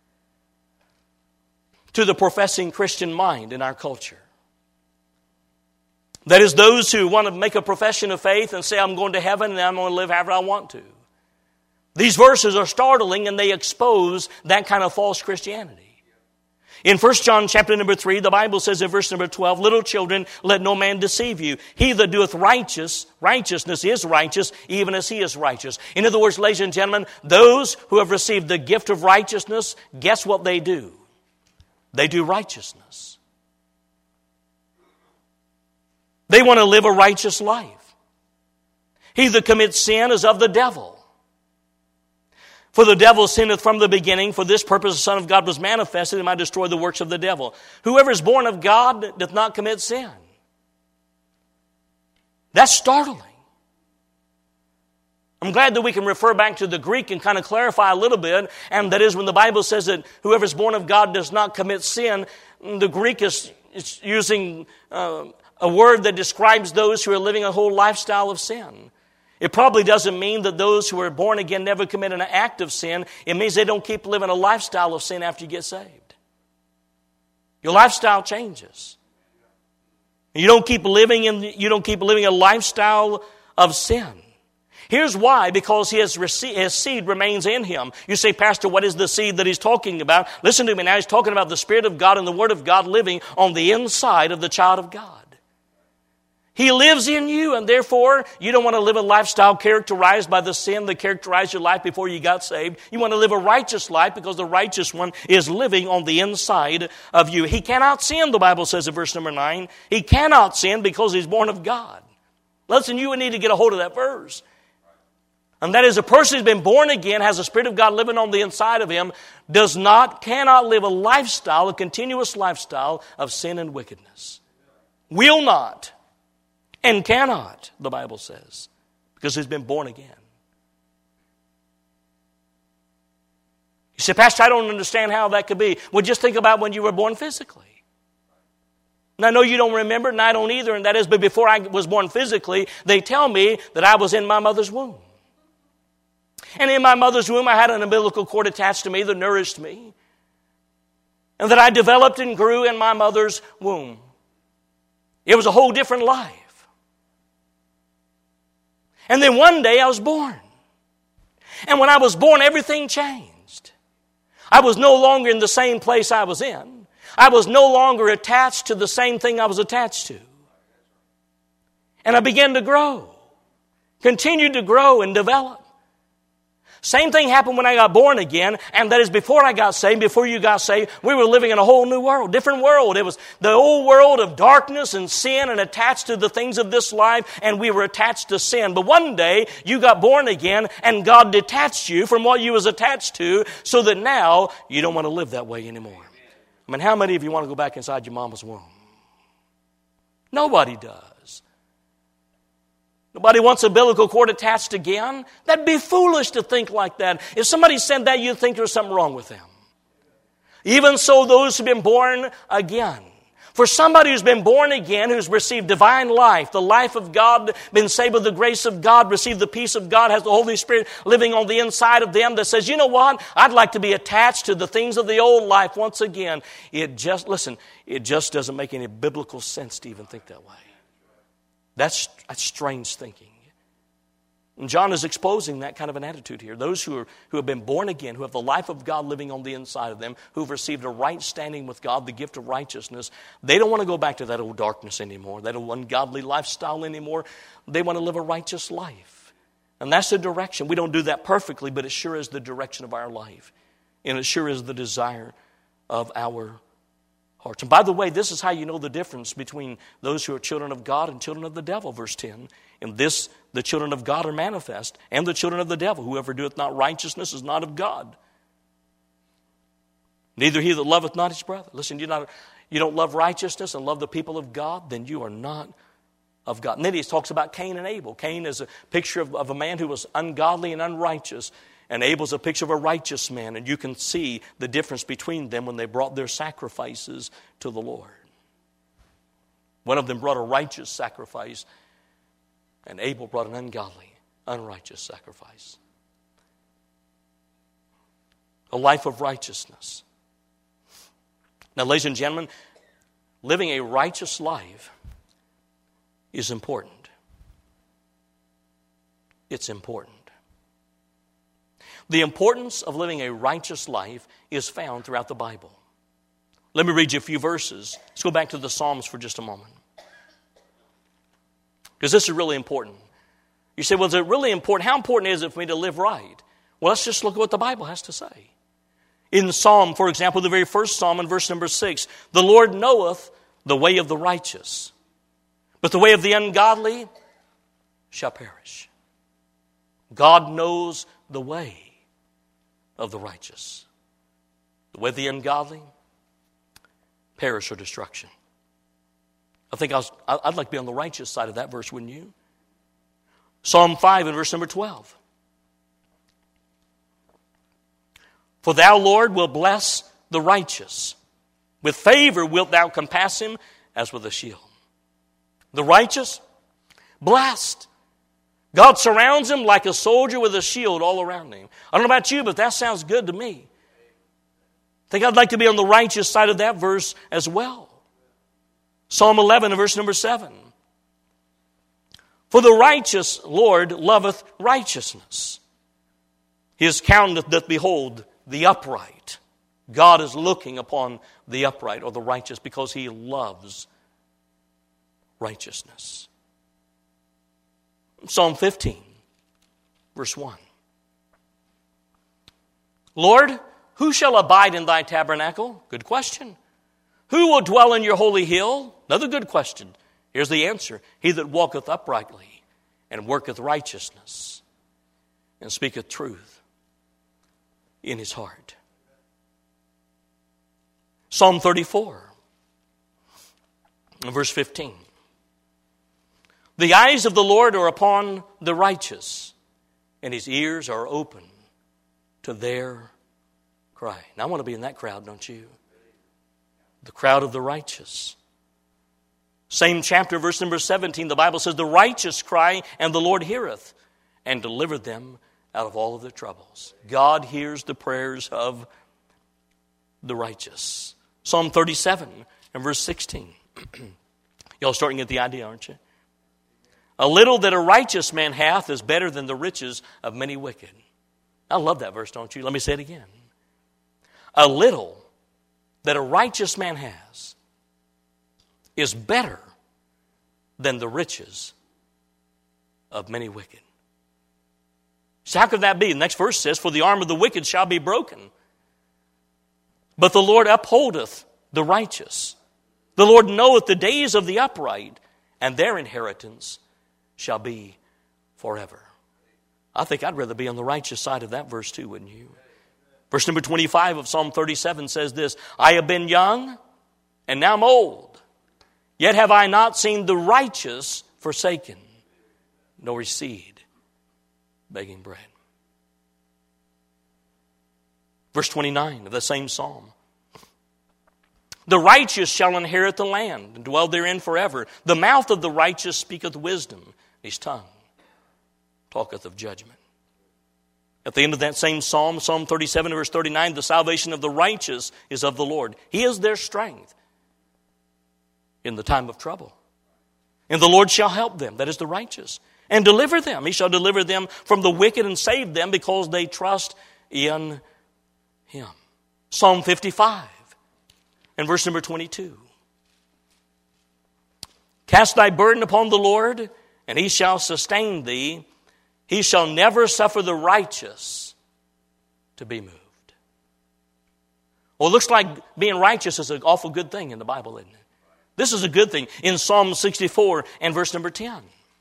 Speaker 1: to the professing Christian mind in our culture. That is, those who want to make a profession of faith and say, I'm going to heaven and I'm going to live however I want to. These verses are startling and they expose that kind of false Christianity. In First John chapter number three, the Bible says in verse number twelve, "Little children, let no man deceive you. He that doeth righteous, righteousness is righteous, even as he is righteous." In other words, ladies and gentlemen, those who have received the gift of righteousness, guess what they do? They do righteousness. They want to live a righteous life. He that commits sin is of the devil. For the devil sinneth from the beginning. For this purpose the Son of God was manifested, that he might destroy the works of the devil. Whoever is born of God doth not commit sin. That's startling. I'm glad that we can refer back to the Greek and kind of clarify a little bit. And that is, when the Bible says that whoever is born of God does not commit sin, the Greek is, is using uh, a word that describes those who are living a whole lifestyle of sin. It probably doesn't mean that those who are born again never commit an act of sin. It means they don't keep living a lifestyle of sin after you get saved. Your lifestyle changes. You don't keep living in, you don't keep living a lifestyle of sin. Here's why: because he has received, his seed remains in him. You say, Pastor, what is the seed that he's talking about? Listen to me now. He's talking about the Spirit of God and the Word of God living on the inside of the child of God. He lives in you, and therefore you don't want to live a lifestyle characterized by the sin that characterized your life before you got saved. You want to live a righteous life because the righteous one is living on the inside of you. He cannot sin, the Bible says in verse number nine. He cannot sin because he's born of God. Listen, you need to get a hold of that verse. And that is, a person who's been born again, has the Spirit of God living on the inside of him, does not, cannot live a lifestyle, a continuous lifestyle of sin and wickedness. Will not. And cannot, the Bible says, because he's been born again. You say, Pastor, I don't understand how that could be. Well, just think about when you were born physically. And I know you don't remember, and I don't either, and that is, but before I was born physically, they tell me that I was in my mother's womb. And in my mother's womb, I had an umbilical cord attached to me that nourished me. And that I developed and grew in my mother's womb. It was a whole different life. And then one day I was born. And when I was born, everything changed. I was no longer in the same place I was in. I was no longer attached to the same thing I was attached to. And I began to grow. Continued to grow and develop. Same thing happened when I got born again, and that is before I got saved, before you got saved, we were living in a whole new world, different world. It was the old world of darkness and sin and attached to the things of this life, and we were attached to sin. But one day, you got born again, and God detached you from what you was attached to, so that now you don't want to live that way anymore. I mean, how many of you want to go back inside your mama's womb? Nobody does. Nobody wants a umbilical cord attached again. That'd be foolish to think like that. If somebody said that, you'd think there's something wrong with them. Even so, those who've been born again. For somebody who's been born again, who's received divine life, the life of God, been saved with the grace of God, received the peace of God, has the Holy Spirit living on the inside of them that says, you know what? I'd like to be attached to the things of the old life once again. It just, listen, it just doesn't make any biblical sense to even think that way. That's, that's strange thinking. And John is exposing that kind of an attitude here. Those who, are, who have been born again, who have the life of God living on the inside of them, who've received a right standing with God, the gift of righteousness, they don't want to go back to that old darkness anymore, that old ungodly lifestyle anymore. They want to live a righteous life. And that's the direction. We don't do that perfectly, but it sure is the direction of our life. And it sure is the desire of our hearts. And by the way, this is how you know the difference between those who are children of God and children of the devil, verse ten. In this, the children of God are manifest, and the children of the devil. Whoever doeth not righteousness is not of God. Neither he that loveth not his brother. Listen, you're not, you don't love righteousness and love the people of God, then you are not of God. And then he talks about Cain and Abel. Cain is a picture of, of a man who was ungodly and unrighteous, and Abel's a picture of a righteous man. And you can see the difference between them when they brought their sacrifices to the Lord. One of them brought a righteous sacrifice, and Abel brought an ungodly, unrighteous sacrifice. A life of righteousness. Now, ladies and gentlemen, living a righteous life is important. It's important. The importance of living a righteous life is found throughout the Bible. Let me read you a few verses. Let's go back to the Psalms for just a moment. Because this is really important. You say, well, is it really important? How important is it for me to live right? Well, let's just look at what the Bible has to say. In the Psalm, for example, the very first Psalm in verse number six, the Lord knoweth the way of the righteous, but the way of the ungodly shall perish. God knows the way of the righteous. The way of the ungodly, perish or destruction. I think I was, I'd like to be on the righteous side of that verse, wouldn't you? Psalm five and verse number twelve. For thou, Lord, wilt bless the righteous. With favor wilt thou compass him as with a shield. The righteous, blessed. God surrounds him like a soldier with a shield all around him. I don't know about you, but that sounds good to me. I think I'd like to be on the righteous side of that verse as well. Psalm eleven and verse number seven. For the righteous Lord loveth righteousness. His countenance doth behold the upright. God is looking upon the upright or the righteous because he loves righteousness. Psalm fifteen, verse one. Lord, who shall abide in thy tabernacle? Good question. Who will dwell in your holy hill? Another good question. Here's the answer. He that walketh uprightly and worketh righteousness and speaketh truth in his heart. Psalm thirty-four, verse fifteen. The eyes of the Lord are upon the righteous, and his ears are open to their cry. Now, I want to be in that crowd, don't you? The crowd of the righteous. Same chapter, verse number seventeen, the Bible says, the righteous cry, and the Lord heareth, and delivered them out of all of their troubles. God hears the prayers of the righteous. Psalm thirty-seven and verse sixteen. Y'all starting to get the idea, aren't you? A little that a righteous man hath is better than the riches of many wicked. I love that verse, don't you? Let me say it again. A little that a righteous man has is better than the riches of many wicked. So how could that be? The next verse says, for the arm of the wicked shall be broken, but the Lord upholdeth the righteous. The Lord knoweth the days of the upright, and their inheritance shall be forever. I think I'd rather be on the righteous side of that verse too, wouldn't you? Verse number twenty-five of Psalm thirty-seven says this, I have been young, and now I'm old. Yet have I not seen the righteous forsaken, nor his seed begging bread. Verse twenty-nine of the same psalm. The righteous shall inherit the land and dwell therein forever. The mouth of the righteous speaketh wisdom. His tongue talketh of judgment. At the end of that same psalm, Psalm thirty-seven, verse thirty-nine, the salvation of the righteous is of the Lord. He is their strength in the time of trouble. And the Lord shall help them, that is the righteous, and deliver them. He shall deliver them from the wicked and save them because they trust in him. Psalm fifty-five and verse number twenty-two. Cast thy burden upon the Lord, and he shall sustain thee. He shall never suffer the righteous to be moved. Well, it looks like being righteous is an awful good thing in the Bible, isn't it? This is a good thing in Psalm sixty-four and verse number ten.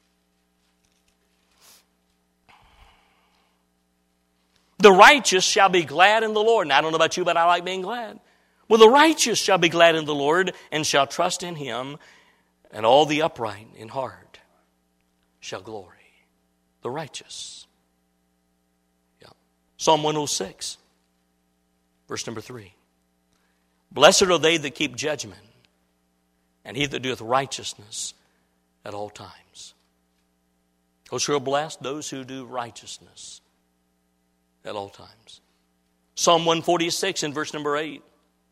Speaker 1: The righteous shall be glad in the Lord. And I don't know about you, but I like being glad. Well, the righteous shall be glad in the Lord and shall trust in him, and all the upright in heart shall glory. The righteous. Yeah. Psalm one oh six, verse number three. Blessed are they that keep judgment, and he that doeth righteousness at all times. Oh, sure blessed those who do righteousness at all times. Psalm one forty-six and verse number eight.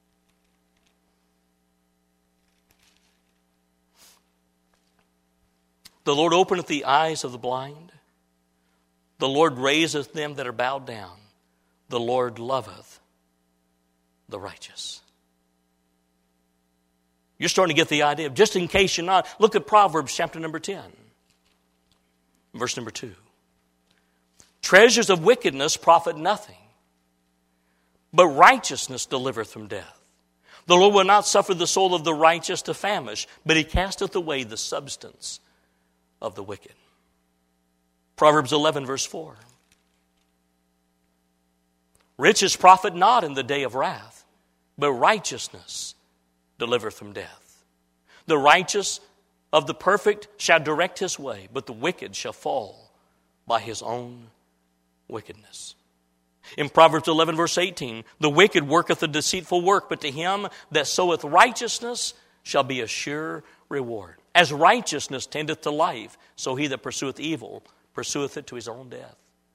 Speaker 1: The Lord openeth the eyes of the blind. The Lord raiseth them that are bowed down. The Lord loveth the righteous. You're starting to get the idea. Just in case you're not, look at Proverbs chapter number ten. Verse number two. Treasures of wickedness profit nothing, but righteousness delivereth from death. The Lord will not suffer the soul of the righteous to famish, but he casteth away the substance of the wicked. Proverbs eleven, verse four. Riches profit not in the day of wrath, but righteousness delivereth from death. The righteous of the perfect shall direct his way, but the wicked shall fall by his own wickedness. In Proverbs eleven, verse eighteen, the wicked worketh a deceitful work, but to him that soweth righteousness shall be a sure reward. As righteousness tendeth to life, so he that pursueth evil pursueth it to his own death.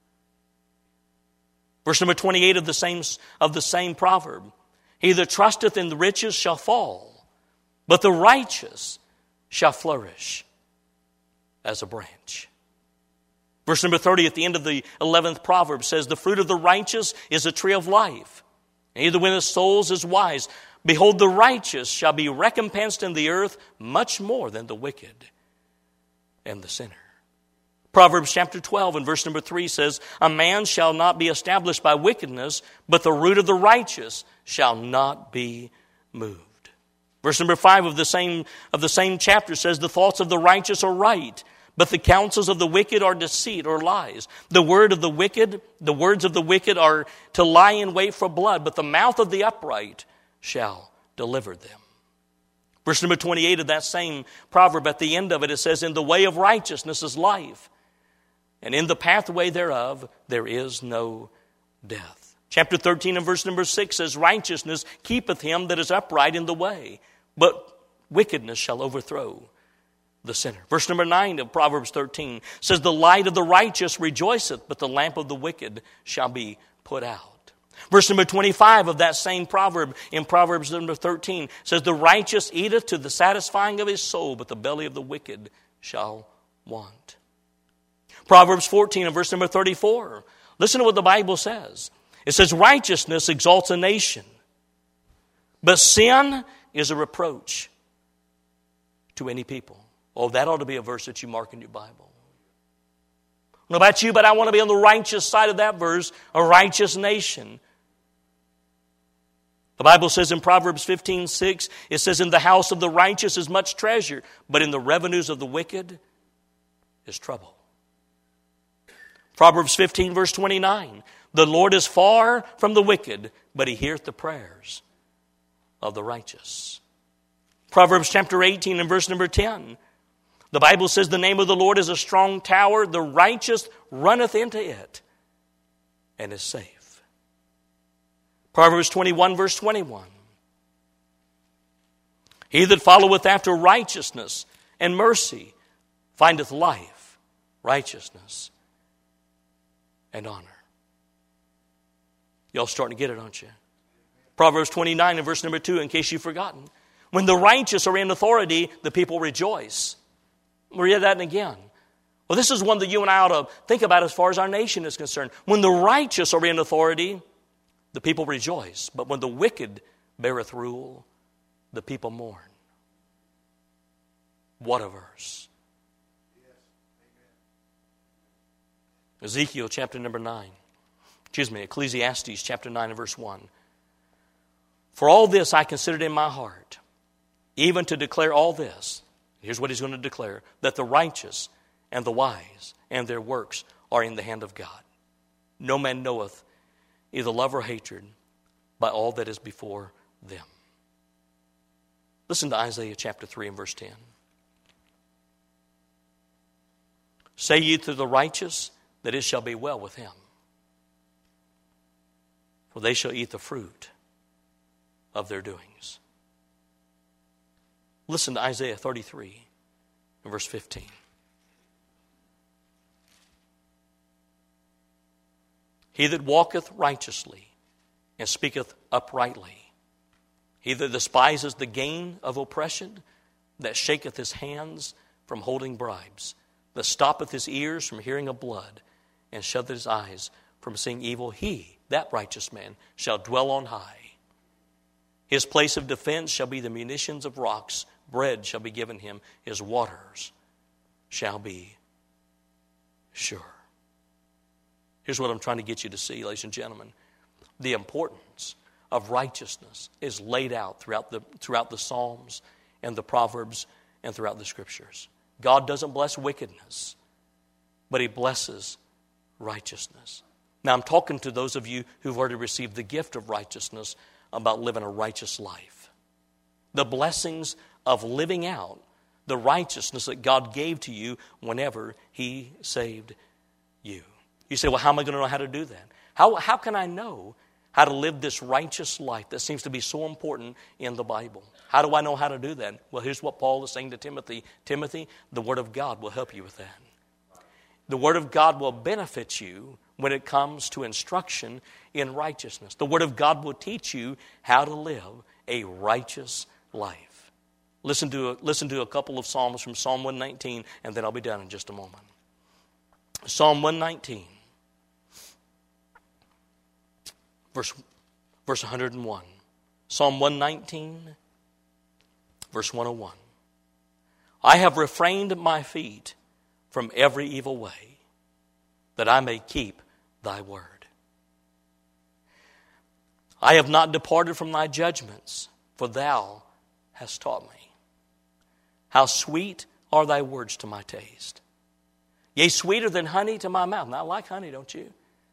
Speaker 1: Verse number twenty-eight of the same, of the same proverb. He that trusteth in the riches shall fall, but the righteous shall flourish as a branch. Verse number thirty at the end of the eleventh proverb says, the fruit of the righteous is a tree of life, and he that winneth souls is wise. Behold, the righteous shall be recompensed in the earth much more than the wicked and the sinner. Proverbs chapter twelve and verse number three says, a man shall not be established by wickedness, but the root of the righteous shall not be moved. Verse number five of the same, of the same chapter says, the thoughts of the righteous are right, but the counsels of the wicked are deceit or lies. The word of the wicked, the words of the wicked are to lie in wait for blood, but the mouth of the upright shall deliver them. Verse number twenty-eight of that same proverb, at the end of it, it says, in the way of righteousness is life, and in the pathway thereof there is no death. Chapter thirteen and verse number six says, righteousness keepeth him that is upright in the way, but wickedness shall overthrow the sinner. Verse number nine of Proverbs thirteen says, the light of the righteous rejoiceth, but the lamp of the wicked shall be put out. Verse number twenty-five of that same proverb in Proverbs number thirteen says, the righteous eateth to the satisfying of his soul, but the belly of the wicked shall want. Proverbs fourteen and verse number thirty-four. Listen to what the Bible says. It says, righteousness exalts a nation, but sin is a reproach to any people. Oh, that ought to be a verse that you mark in your Bible. I don't know about you, but I want to be on the righteous side of that verse, a righteous nation. The Bible says in Proverbs fifteen six, it says, in the house of the righteous is much treasure, but in the revenues of the wicked is trouble. Proverbs fifteen verse twenty-nine, the Lord is far from the wicked, but he heareth the prayers of the righteous. Proverbs chapter eighteen and verse number ten, The Bible says the name of the Lord is a strong tower. The righteous runneth into it and is safe. Proverbs twenty-one, verse twenty-one. He that followeth after righteousness and mercy findeth life, righteousness, and honor. Y'all starting to get it, aren't you? Proverbs twenty-nine and verse number two, in case you've forgotten. When the righteous are in authority, the people rejoice. We'll read that again. Well, this is one that you and I ought to think about as far as our nation is concerned. When the righteous are in authority, the people rejoice. But when the wicked beareth rule, the people mourn. What a verse. Ezekiel chapter number nine. Excuse me, Ecclesiastes chapter nine and verse one. For all this I considered in my heart, even to declare all this. Here's what he's going to declare. That the righteous and the wise and their works are in the hand of God. No man knoweth either love or hatred by all that is before them. Listen to Isaiah chapter three and verse ten. Say ye to the righteous that it shall be well with him, for they shall eat the fruit of their doings. Listen to Isaiah thirty-three and verse fifteen. He that walketh righteously and speaketh uprightly, he that despiseth the gain of oppression, that shaketh his hands from holding bribes, that stoppeth his ears from hearing of blood, and shutteth his eyes from seeing evil, he, that righteous man, shall dwell on high. His place of defense shall be the munitions of rocks. Bread shall be given him. His waters shall be sure. Here's what I'm trying to get you to see, ladies and gentlemen. The importance of righteousness is laid out throughout the, throughout the Psalms and the Proverbs and throughout the Scriptures. God doesn't bless wickedness, but He blesses righteousness. Now I'm talking to those of you who've already received the gift of righteousness about living a righteous life. The blessings of living out the righteousness that God gave to you whenever He saved you. You say, well, how am I going to know how to do that? How, how can I know how to live this righteous life that seems to be so important in the Bible? How do I know how to do that? Well, here's what Paul is saying to Timothy. Timothy, the Word of God will help you with that. The Word of God will benefit you when it comes to instruction in righteousness. The Word of God will teach you how to live a righteous life. Listen to a, listen to a couple of Psalms from Psalm one nineteen, and then I'll be done in just a moment. Psalm one nineteen, verse, verse one hundred one. Psalm one nineteen, verse one oh one. I have refrained my feet from every evil way, that I may keep thy word. I have not departed from thy judgments, for thou hast taught me. How sweet are thy words to my taste. Yea, sweeter than honey to my mouth. Now, I like honey, don't you?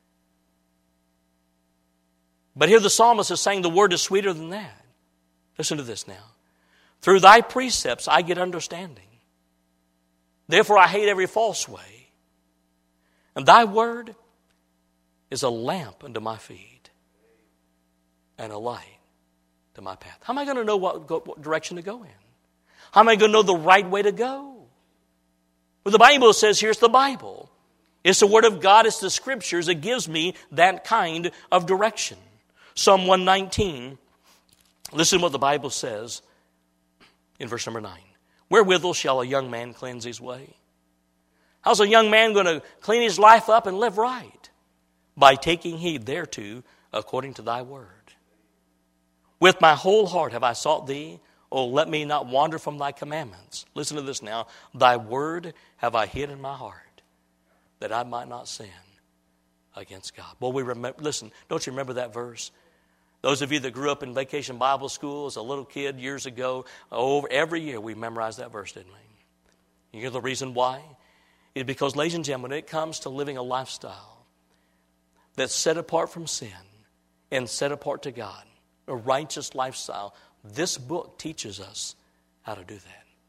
Speaker 1: But here the psalmist is saying the word is sweeter than that. Listen to this now. Through thy precepts I get understanding. Therefore I hate every false way. And thy word is a lamp unto my feet and a light to my path. How am I going to know what, what direction to go in? How am I going to know the right way to go? Well, the Bible says, here's the Bible. It's the Word of God, it's the Scriptures that gives me that kind of direction. Psalm one nineteen, listen to what the Bible says in verse number nine. Wherewithal shall a young man cleanse his way? How's a young man going to clean his life up and live right? By taking heed thereto according to thy word. With my whole heart have I sought thee. Oh, let me not wander from thy commandments. Listen to this now. Thy word have I hid in my heart, that I might not sin against God. Well, we remember, listen, don't you remember that verse? Those of you that grew up in Vacation Bible School as a little kid years ago, over every year we memorized that verse, didn't we? You know the reason why? It's because, ladies and gentlemen, when it comes to living a lifestyle that's set apart from sin and set apart to God, a righteous lifestyle, this book teaches us how to do that.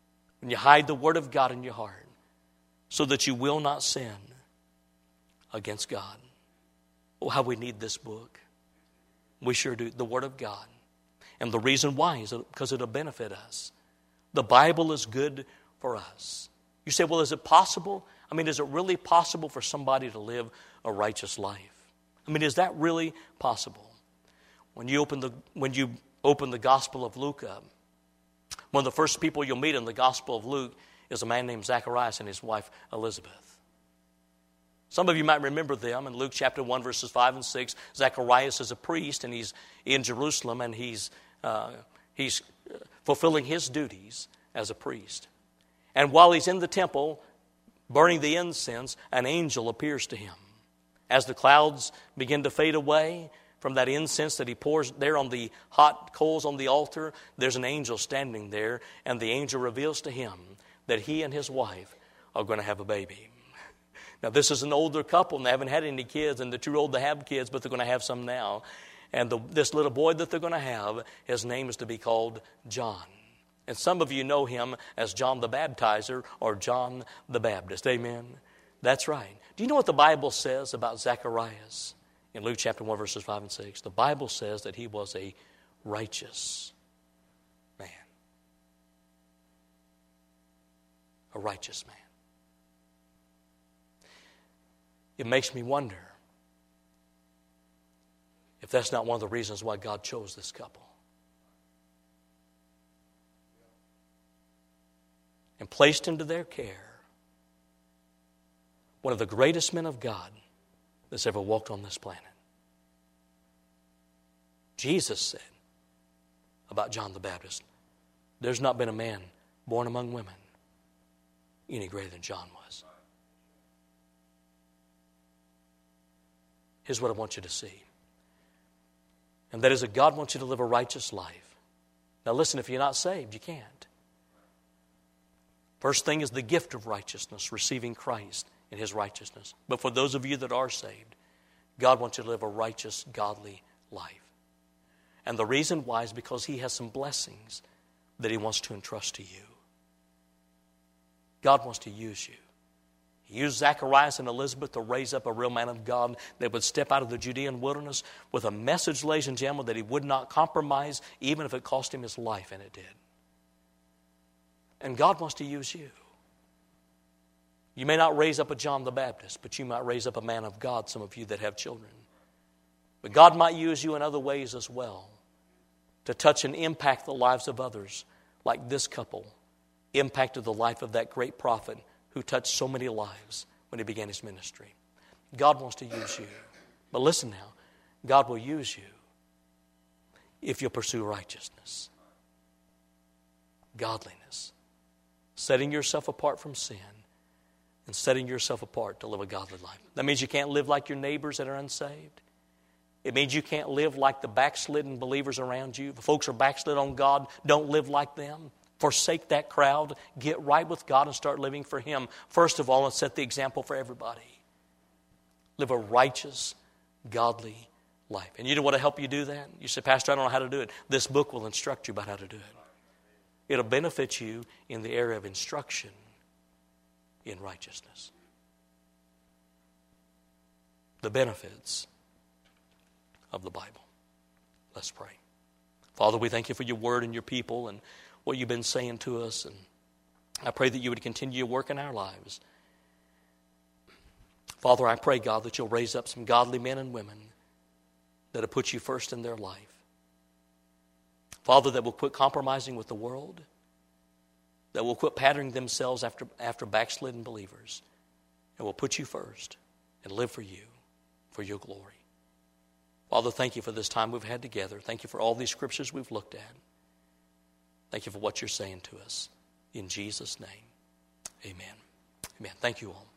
Speaker 1: when you hide the Word of God in your heart so that you will not sin against God. Oh, how we need this book. We sure do. The Word of God. And the reason why is because it'll benefit us. The Bible is good for us. You say, well, is it possible? I mean, is it really possible for somebody to live a righteous life? I mean, is that really possible? When you open the, when you open the Gospel of Luke up, one of the first people you'll meet in the Gospel of Luke is a man named Zacharias and his wife Elizabeth. Some of you might remember them in Luke chapter one, verses five and six. Zacharias is a priest, and he's in Jerusalem, and he's uh, he's fulfilling his duties as a priest. And while he's in the temple burning the incense, an angel appears to him. As the clouds begin to fade away from that incense that he pours there on the hot coals on the altar, there's an angel standing there, and the angel reveals to him that he and his wife are going to have a baby. Now, this is an older couple, and they haven't had any kids, and they're too old to have kids, but they're going to have some now. And the, this little boy that they're going to have, his name is to be called John. And some of you know him as John the Baptizer or John the Baptist. Amen? That's right. Do you know what the Bible says about Zacharias? In Luke chapter one, verses five and six, the Bible says that he was a righteous man. A righteous man. It makes me wonder if that's not one of the reasons why God chose this couple. And placed into their care one of the greatest men of God that's ever walked on this planet. Jesus said about John the Baptist, there's not been a man born among women any greater than John was. Here's what I want you to see. And that is that God wants you to live a righteous life. Now listen, if you're not saved, you can't. First thing is the gift of righteousness, receiving Christ in His righteousness. But for those of you that are saved, God wants you to live a righteous, godly life. And the reason why is because He has some blessings that He wants to entrust to you. God wants to use you. He used Zacharias and Elizabeth to raise up a real man of God that would step out of the Judean wilderness with a message, ladies and gentlemen, that he would not compromise even if it cost him his life, and it did. And God wants to use you. You may not raise up a John the Baptist, but you might raise up a man of God, some of you that have children. But God might use you in other ways as well to touch and impact the lives of others, like this couple impacted the life of that great prophet who touched so many lives when he began his ministry. God wants to use you. But listen now, God will use you if you'll pursue righteousness, godliness, setting yourself apart from sin, and setting yourself apart to live a godly life. That means you can't live like your neighbors that are unsaved. It means you can't live like the backslidden believers around you. If folks are backslid on God, don't live like them. Forsake that crowd. Get right with God and start living for Him. First of all, and set the example for everybody. Live a righteous, godly life. And you know what will help you do that? You say, Pastor, I don't know how to do it. This book will instruct you about how to do it. It'll benefit you in the area of instruction in righteousness. The benefits of the Bible. Let's pray. Father, we thank you for your word and your people and what you've been saying to us. And I pray that you would continue to work in our lives. Father, I pray, God, that you'll raise up some godly men and women that will put you first in their life. Father, that will quit compromising with the world, that will quit patterning themselves after, after backslidden believers, and will put you first and live for you, for your glory. Father, thank you for this time we've had together. Thank you for all these scriptures we've looked at. Thank you for what you're saying to us. In Jesus' name, amen. Amen. Thank you all.